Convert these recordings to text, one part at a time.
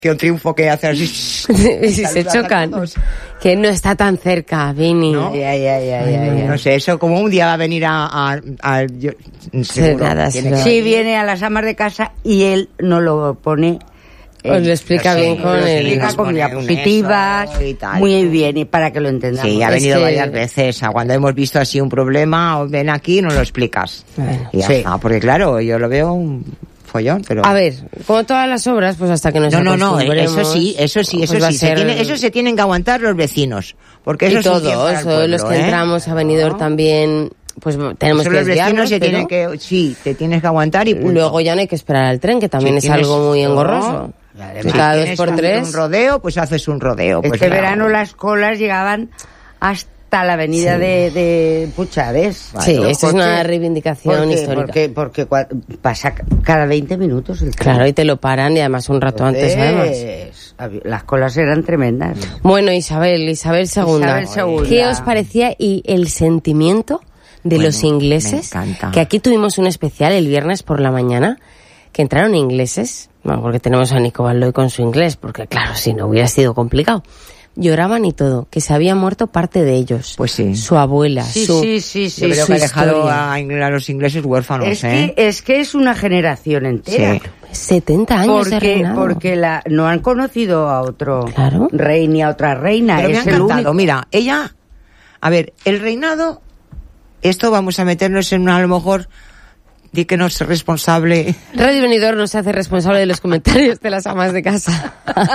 que un triunfo que hace así. Y si se chocan. Que no está tan cerca, Vini. ¿No? Ya. No sé, eso como un día va a venir yo, seguro, Sí, viene a las amas de casa y él no lo pone. Os lo explica bien con con diapositivas, muy bien, y para que lo entendamos. Sí, ha venido varias veces. Cuando hemos visto así un problema, ven aquí, nos lo explicas. Bueno, y ya está, porque claro, yo lo veo un follón, pero... A ver, como todas las obras, pues hasta que nos acostumbremos... eso sí. Eso se tienen que aguantar los vecinos, porque eso y es un bien para el todos pueblo, los que entramos a Benidorm también... Pues tenemos que desviarnos, te tienes que aguantar y punto. Luego ya no hay que esperar al tren, que también es algo muy engorroso. Si cada 2x3 un rodeo, pues haces un rodeo. Este verano las colas llegaban hasta la avenida de Puchades. Sí, esto es una reivindicación histórica. Porque pasa cada 20 minutos el tren. Claro, y te lo paran y además un rato antes, además. Las colas eran tremendas. Bueno, Isabel II. ¿Qué os parecía y el sentimiento de los ingleses? Que aquí tuvimos un especial el viernes por la mañana, que entraron ingleses, bueno, porque tenemos a Nico Baldoy con su inglés, porque claro, si no hubiera sido complicado. Lloraban y todo, que se había muerto parte de ellos. Pues sí. Su abuela, Sí. Yo creo que ha dejado a los ingleses huérfanos, Es que es una generación entera. Sí. 70 años de reinado. Porque no han conocido a otro rey ni a otra reina. Pero es me ha el encantado. único. Mira, ella... A ver, el reinado... Esto vamos a meternos en a lo mejor... Di que no es responsable. Radio Benidorm no se hace responsable de los comentarios de las amas de casa.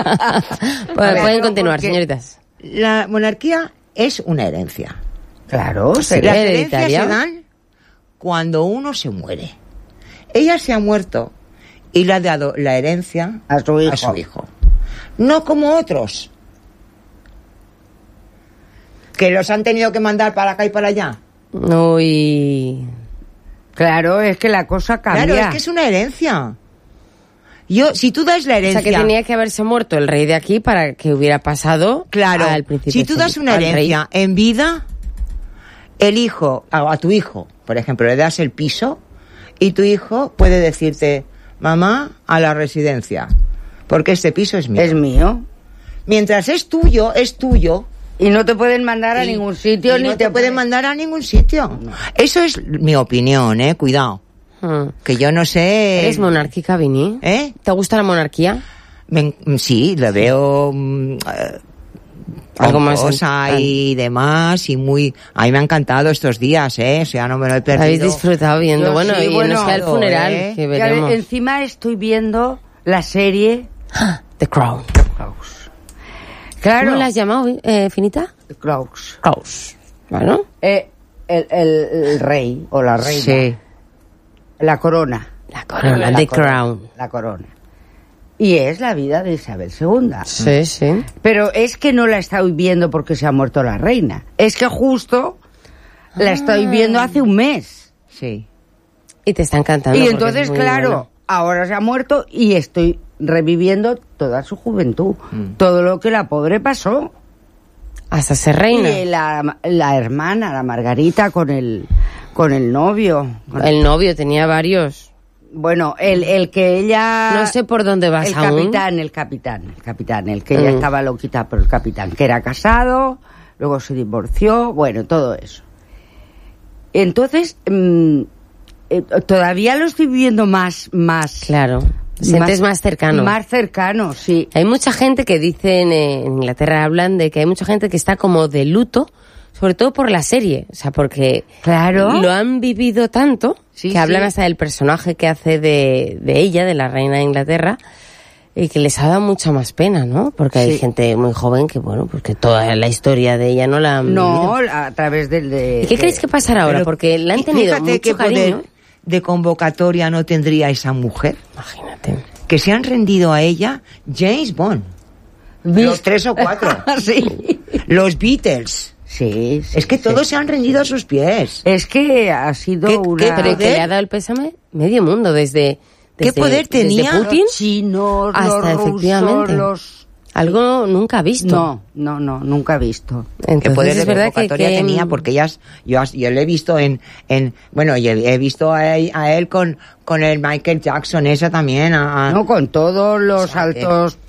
Pueden continuar, señoritas. La monarquía es una herencia. Claro, las herencias se dan cuando uno se muere. Ella se ha muerto y le ha dado la herencia a su hijo. No como otros, que los han tenido que mandar para acá y para allá. Uy... Claro, es que la cosa cambia. Claro, es que es una herencia. Si tú das la herencia... O sea, que tenía que haberse muerto el rey de aquí para que hubiera pasado al príncipe. Si tú das una herencia en vida, el hijo, a tu hijo, por ejemplo, le das el piso y tu hijo puede decirte, mamá, a la residencia, porque este piso es mío. Es mío. Mientras es tuyo, es tuyo. Y no te pueden mandar a ningún sitio, ni te pueden mandar a ningún sitio. No. Eso es mi opinión, Cuidado. Que yo no sé... ¿Eres monárquica, Vini? ¿Te gusta la monarquía? Sí, la veo... algo más y demás, y muy... A mí me ha encantado estos días, O sea, no me lo he perdido. Habéis disfrutado viendo. Bueno, sí, y no sea el funeral, que veremos. Encima estoy viendo la serie... The Crown. Claro. ¿Cómo la has llamado, Finita? Crowes. Bueno. El rey o la reina. Sí. La corona. The Crown. La corona. Y es la vida de Isabel II. Sí. Pero es que no la estoy viendo porque se ha muerto la reina. Es que justo la estoy viendo hace un mes. Sí. Y te está encantando. Y entonces, claro, ahora se ha muerto y estoy reviviendo toda su juventud, todo lo que la pobre pasó hasta ser reina. Y la hermana, la Margarita, con el novio. El novio tenía varios. Bueno, el que ella... No sé por dónde vas aún. El capitán, el que ella estaba loquita por el capitán, que era casado, luego se divorció, bueno, todo eso. Entonces, todavía lo estoy viviendo más... Claro. Sientes más cercano. Más cercano, sí. Hay mucha gente que dice, en Inglaterra hablan de que hay mucha gente que está como de luto, sobre todo por la serie. O sea, porque lo han vivido tanto, que hablan hasta del personaje que hace de ella, de la reina de Inglaterra, y que les ha dado mucha más pena, ¿no? Porque hay gente muy joven que, bueno, pues que toda la historia de ella no la han vivido. A través del... ¿Y qué creéis que pasará ahora? Porque la han tenido mucho cariño. De convocatoria no tendría esa mujer. Imagínate. Que se han rendido a ella James Bond. Los 3 o 4. Sí. Los Beatles. Sí. Es que todos se han rendido a sus pies. Es que ha sido pero que le ha dado el pésame medio mundo, desde ¿qué poder tenía? Desde Putin los chinos, hasta los efectivamente rusos, algo nunca visto. No, nunca visto. Entonces, ¿qué poder es de verdad convocatoria tenía? Porque yo le he visto bueno, yo he visto a él con el Michael Jackson, esa también. No, con todos los altos